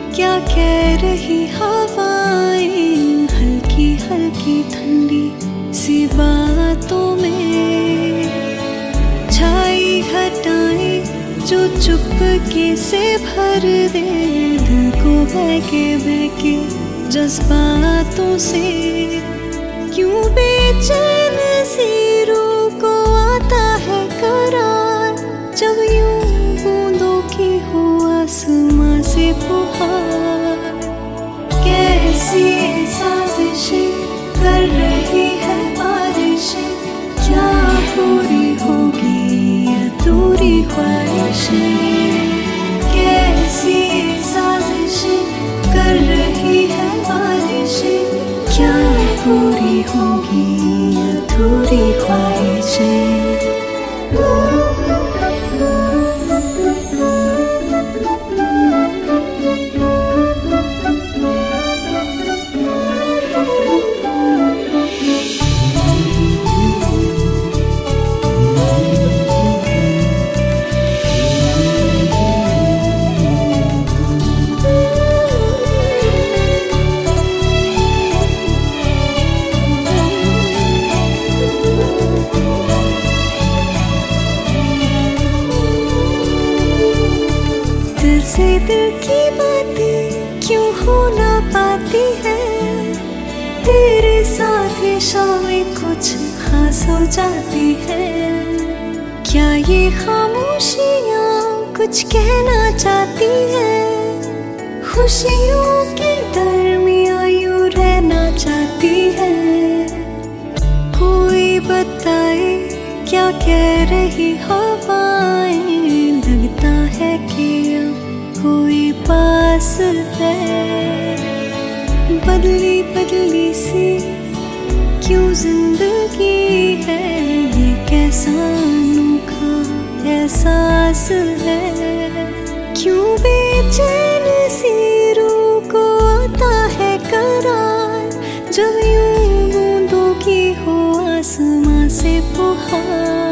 क्या कह रही हवाएं हल्की हल्की ठंडी सी बातों में। छाई हटाएं जो चुपके से भर दे दिल को बहके जज्बातों से। क्यों बेचैन सी रूह को आता है करार जब यूं बूंदों की हो आसमां से पुकार। कैसी साजिशें कर रही है बारिशें, क्या पूरी होगी अधूरी ख्वाहिशें। कैसी साजिशें कर रही है बारिशें, क्या पूरी होगी अधूरी ख्वाहिशें। दिल से दिल की बातें क्यों हो ना पाती है, तेरे साथ ये शामें कुछ खास हो जाती है। क्या ये खामोशियाँ कुछ कहना चाहती है, खुशियों के दरमियाँ यूं रहना चाहती है। कोई बताए क्या कह रही हवाएं, लगता है कि कोई पास है। बदली बदली सी क्यों जिंदगी है, ये कैसा अनोखा एहसास है। क्यों बेचैन सी रूह को आता है करार जब यूं बूंदों की हो आसमां से पुकार।